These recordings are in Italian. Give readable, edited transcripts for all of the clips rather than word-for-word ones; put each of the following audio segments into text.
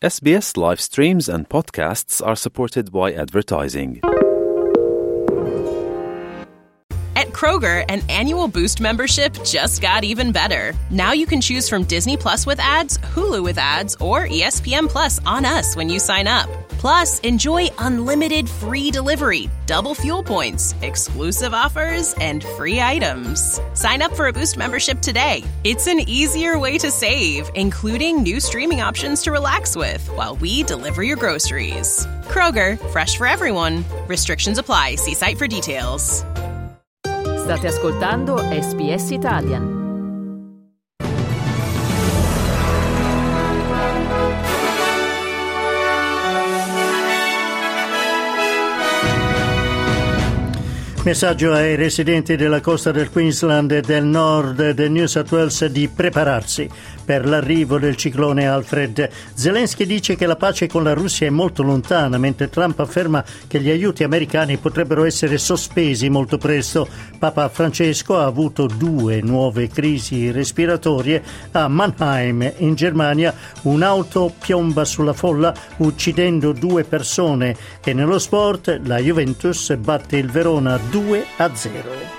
SBS live streams and podcasts are supported by advertising. At Kroger, an annual Boost membership just got even better. Now you can choose from Disney Plus with ads, Hulu with ads, or ESPN Plus on us when you sign up. Plus, enjoy unlimited free delivery, double fuel points, exclusive offers, and free items. Sign up for a Boost membership today. It's an easier way to save, including new streaming options to relax with while we deliver your groceries. Kroger, fresh for everyone. Restrictions apply. See site for details. State ascoltando SBS Italian. Messaggio ai residenti della costa del Queensland e del nord del New South Wales di prepararsi per l'arrivo del ciclone Alfred. Zelensky dice che la pace con la Russia è molto lontana, mentre Trump afferma che gli aiuti americani potrebbero essere sospesi molto presto. Papa Francesco ha avuto 2 nuove crisi respiratorie a Mannheim, in Germania. Un'auto piomba sulla folla uccidendo 2 persone. E nello sport la Juventus batte il Verona 2-0.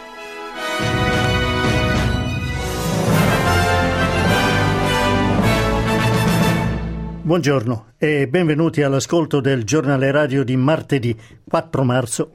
Buongiorno e benvenuti all'ascolto del giornale radio di martedì 4 marzo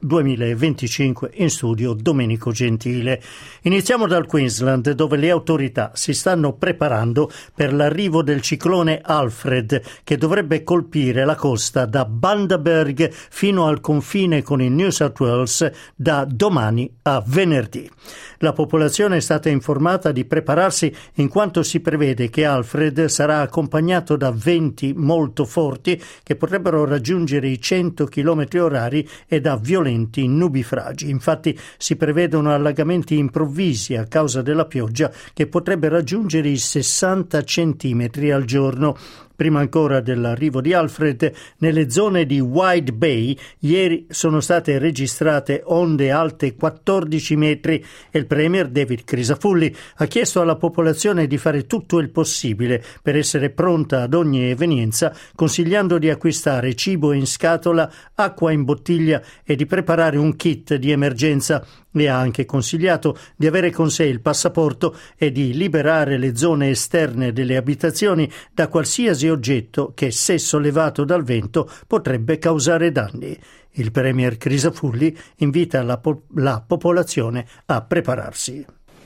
2025, in studio Domenico Gentile. Iniziamo dal Queensland, dove le autorità si stanno preparando per l'arrivo del ciclone Alfred, che dovrebbe colpire la costa da Bundaberg fino al confine con il New South Wales da domani a venerdì. La popolazione è stata informata di prepararsi in quanto si prevede che Alfred sarà accompagnato da venti molto forti che potrebbero raggiungere i 100 km/h e da violenti nubifragi. Infatti si prevedono allagamenti improvvisi a causa della pioggia che potrebbe raggiungere i 60 centimetri al giorno. Prima ancora dell'arrivo di Alfred, nelle zone di Wide Bay ieri sono state registrate onde alte 14 metri e il premier David Crisafulli ha chiesto alla popolazione di fare tutto il possibile per essere pronta ad ogni evenienza, consigliando di acquistare cibo in scatola, acqua in bottiglia e di preparare un kit di emergenza. Le ha anche consigliato di avere con sé il passaporto e di liberare le zone esterne delle abitazioni da qualsiasi oggetto che, se sollevato dal vento, potrebbe causare danni. Il premier Crisafulli invita la popolazione a prepararsi.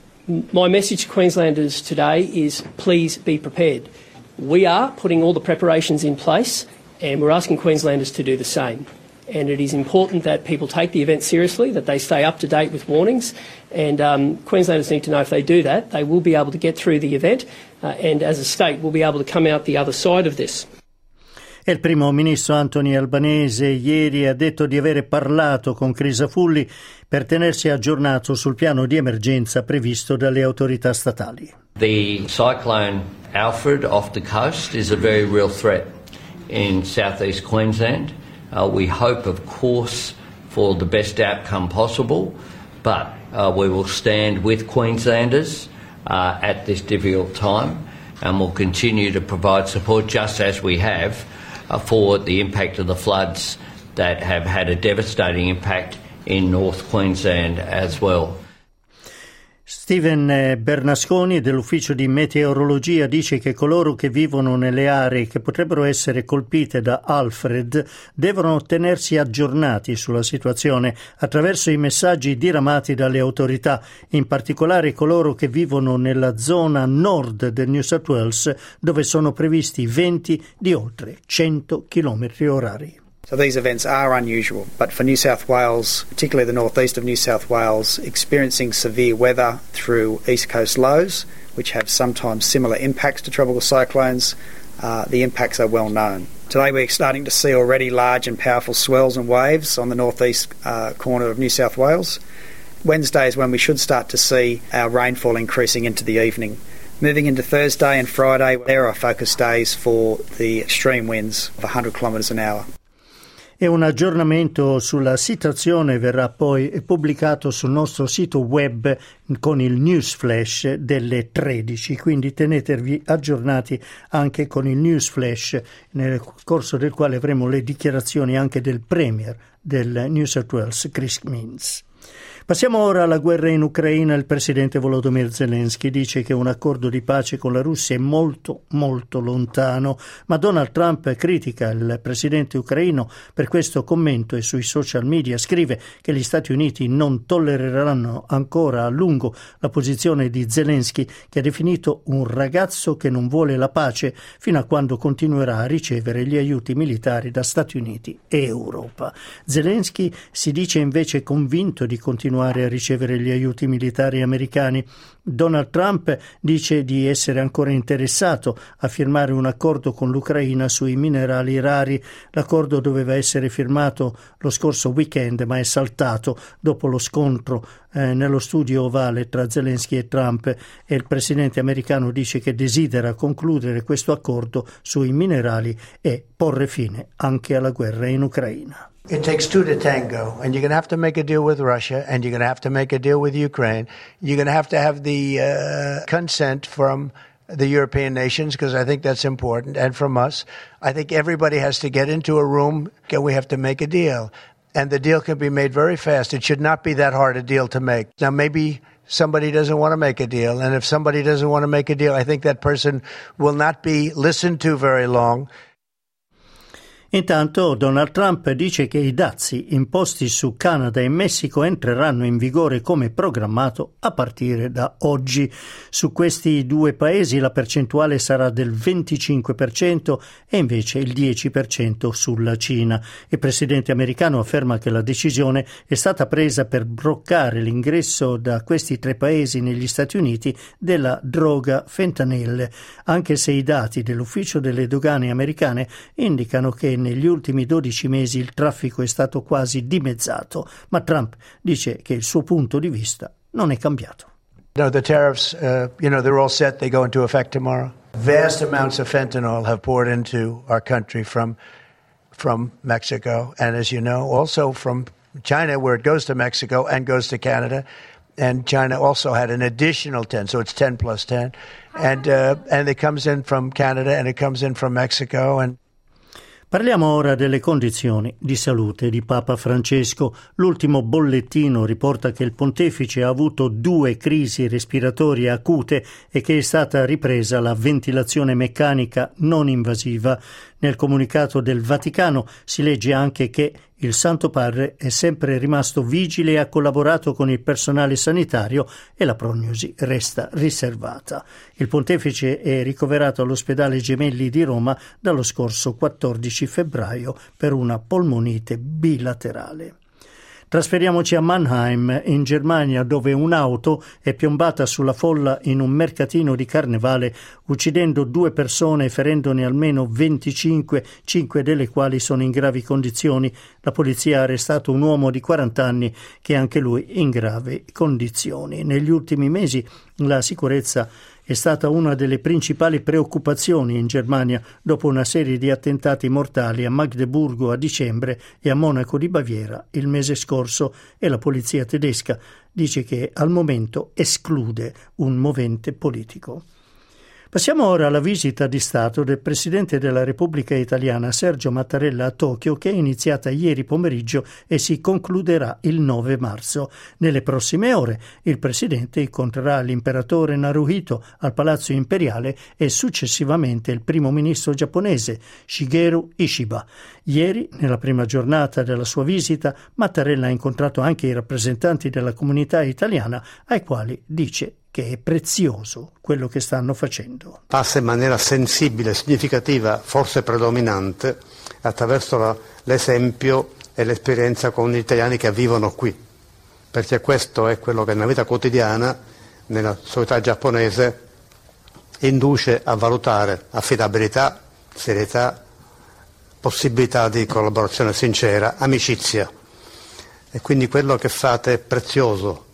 My message to Queenslanders today is please be prepared. We are putting all the preparations in place and we're asking Queenslanders to do the same. And it is important that people take the event seriously, that they stay up to date with warnings, and Queenslanders need to know if they do that, they will be able to get through the event, and as a state we'll be able to come out the other side of this. E il primo ministro Anthony Albanese ieri ha detto di avere parlato con Crisafulli per tenersi aggiornato sul piano di emergenza previsto dalle autorità statali. The cyclone Alfred off the coast is a very real threat in southeast Queensland. We hope, of course, for the best outcome possible, but we will stand with Queenslanders at this difficult time, and will continue to provide support just as we have for the impact of the floods that have had a devastating impact in North Queensland as well. Steven Bernasconi dell'ufficio di meteorologia dice che coloro che vivono nelle aree che potrebbero essere colpite da Alfred devono tenersi aggiornati sulla situazione attraverso i messaggi diramati dalle autorità, in particolare coloro che vivono nella zona nord del New South Wales, dove sono previsti venti di oltre 100 km/h. So these events are unusual, but for New South Wales, particularly the northeast of New South Wales, experiencing severe weather through east coast lows, which have sometimes similar impacts to tropical cyclones, the impacts are well known. Today we're starting to see already large and powerful swells and waves on the northeast corner of New South Wales. Wednesday is when we should start to see our rainfall increasing into the evening. Moving into Thursday and Friday, there are focus days for the extreme winds of 100 kilometres an hour. E un aggiornamento sulla situazione verrà poi pubblicato sul nostro sito web con il news flash delle 13, quindi tenetevi aggiornati anche con il news flash, nel corso del quale avremo le dichiarazioni anche del Premier del New South Wales, Chris Minns. Passiamo ora alla guerra in Ucraina. Il presidente Volodymyr Zelensky dice che un accordo di pace con la Russia è molto lontano, ma Donald Trump critica il presidente ucraino per questo commento e sui social media scrive che gli Stati Uniti non tollereranno ancora a lungo la posizione di Zelensky, che ha definito un ragazzo che non vuole la pace, fino a quando continuerà a ricevere gli aiuti militari da Stati Uniti e Europa. Zelensky si dice invece convinto di continuare a ricevere gli aiuti militari americani. Donald Trump dice di essere ancora interessato a firmare un accordo con l'Ucraina sui minerali rari. L'accordo doveva essere firmato lo scorso weekend, ma è saltato dopo lo scontro nello studio ovale tra Zelensky e Trump, e il presidente americano dice che desidera concludere questo accordo sui minerali e porre fine anche alla guerra in Ucraina. It takes two to tango, and you're going to have to make a deal with Russia, and you're going to have to make a deal with Ukraine. You're going to have the consent from the European nations, because I think that's important, and from us. I think everybody has to get into a room, and we have to make a deal. And the deal can be made very fast. It should not be that hard a deal to make. Now, maybe somebody doesn't want to make a deal, and if somebody doesn't want to make a deal, I think that person will not be listened to very long. Intanto Donald Trump dice che i dazi imposti su Canada e Messico entreranno in vigore come programmato a partire da oggi. Su questi due paesi la percentuale sarà del 25% e invece il 10% sulla Cina. Il presidente americano afferma che la decisione è stata presa per bloccare l'ingresso da questi tre paesi negli Stati Uniti della droga fentanyl, anche se i dati dell'Ufficio delle dogane americane indicano che negli ultimi 12 mesi il traffico è stato quasi dimezzato, ma Trump dice che il suo punto di vista non è cambiato. No, the tariffs, they're all set. They go into effect tomorrow. Vast amounts of fentanyl have poured into our country from Mexico, and as you know, also from China, where it goes to Mexico and goes to Canada. And China also had an additional 10, so it's 10 plus 10. And it comes in from Canada and it comes in from Mexico. And parliamo ora delle condizioni di salute di Papa Francesco. L'ultimo bollettino riporta che il pontefice ha avuto 2 crisi respiratorie acute e che è stata ripresa la ventilazione meccanica non invasiva. Nel comunicato del Vaticano si legge anche che il Santo Padre è sempre rimasto vigile e ha collaborato con il personale sanitario e la prognosi resta riservata. Il pontefice è ricoverato all'ospedale Gemelli di Roma dallo scorso 14 febbraio per una polmonite bilaterale. Trasferiamoci a Mannheim, in Germania, dove un'auto è piombata sulla folla in un mercatino di carnevale, uccidendo 2 persone e ferendone almeno 25, 5 delle quali sono in gravi condizioni. La polizia ha arrestato un uomo di 40 anni che è anche lui in gravi condizioni. Negli ultimi mesi la sicurezza è stata una delle principali preoccupazioni in Germania dopo una serie di attentati mortali a Magdeburgo a dicembre e a Monaco di Baviera il mese scorso, e la polizia tedesca dice che al momento esclude un movente politico. Passiamo ora alla visita di Stato del Presidente della Repubblica Italiana Sergio Mattarella a Tokyo, che è iniziata ieri pomeriggio e si concluderà il 9 marzo. Nelle prossime ore il Presidente incontrerà l'imperatore Naruhito al Palazzo Imperiale e successivamente il primo ministro giapponese Shigeru Ishiba. Ieri, nella prima giornata della sua visita, Mattarella ha incontrato anche i rappresentanti della comunità italiana, ai quali dice che è prezioso quello che stanno facendo. Passa in maniera sensibile, significativa, forse predominante, attraverso l'esempio e l'esperienza con gli italiani che vivono qui, perché questo è quello che nella vita quotidiana, nella società giapponese, induce a valutare affidabilità, serietà, possibilità di collaborazione sincera, amicizia. E quindi quello che fate è prezioso.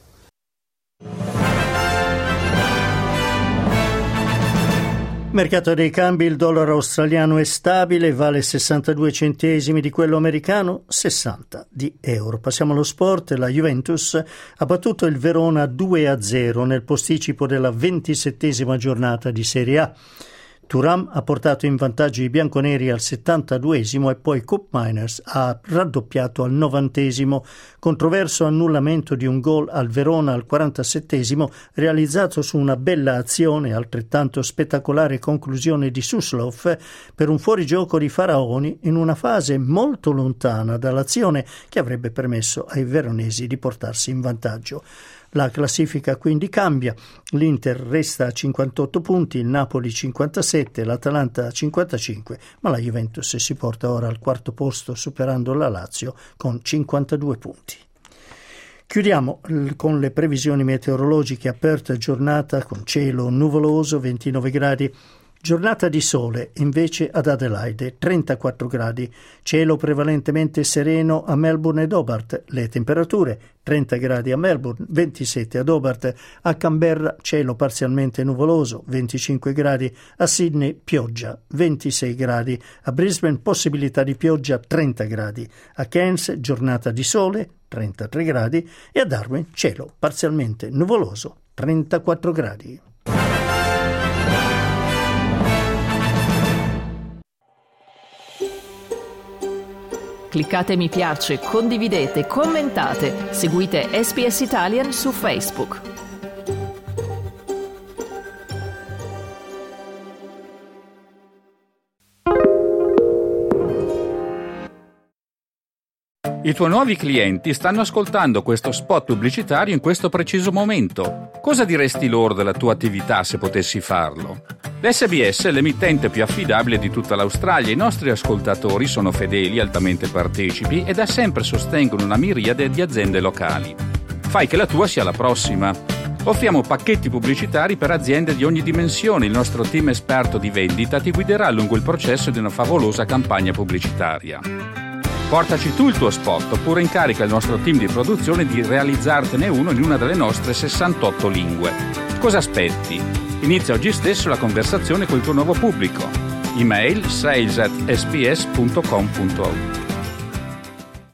Mercato dei cambi, il dollaro australiano è stabile, vale 62 centesimi di quello americano, 60 di euro. Passiamo allo sport. La Juventus ha battuto il Verona 2-0 nel posticipo della 27esima giornata di Serie A. Thuram ha portato in vantaggio i bianconeri al 72esimo e poi Koop Meiners ha raddoppiato al 90esimo. Controverso annullamento di un gol al Verona al 47esimo realizzato su una bella azione, altrettanto spettacolare conclusione di Suslov per un fuorigioco di Faraoni in una fase molto lontana dall'azione che avrebbe permesso ai veronesi di portarsi in vantaggio. La classifica quindi cambia, l'Inter resta a 58 punti, il Napoli 57, l'Atalanta 55, ma la Juventus si porta ora al quarto posto superando la Lazio con 52 punti. Chiudiamo con le previsioni meteorologiche. Aperta giornata con cielo nuvoloso, 29 gradi. Giornata di sole invece ad Adelaide, 34 gradi, cielo prevalentemente sereno a Melbourne ed Hobart, le temperature 30 gradi a Melbourne, 27 ad Hobart, a Canberra cielo parzialmente nuvoloso, 25 gradi, a Sydney pioggia, 26 gradi, a Brisbane possibilità di pioggia, 30 gradi, a Cairns giornata di sole, 33 gradi e a Darwin cielo parzialmente nuvoloso, 34 gradi. Cliccate mi piace, condividete, commentate, seguite SPS Italian su Facebook. I tuoi nuovi clienti stanno ascoltando questo spot pubblicitario in questo preciso momento. Cosa diresti loro della tua attività se potessi farlo? L'SBS è l'emittente più affidabile di tutta l'Australia. I nostri ascoltatori sono fedeli, altamente partecipi e da sempre sostengono una miriade di aziende locali. Fai che la tua sia la prossima. Offriamo pacchetti pubblicitari per aziende di ogni dimensione. Il nostro team esperto di vendita ti guiderà lungo il processo di una favolosa campagna pubblicitaria. Portaci tu il tuo spot oppure incarica il nostro team di produzione di realizzartene uno in una delle nostre 68 lingue. Cosa aspetti? Inizia oggi stesso la conversazione col tuo nuovo pubblico. Email sales@sps.com.au.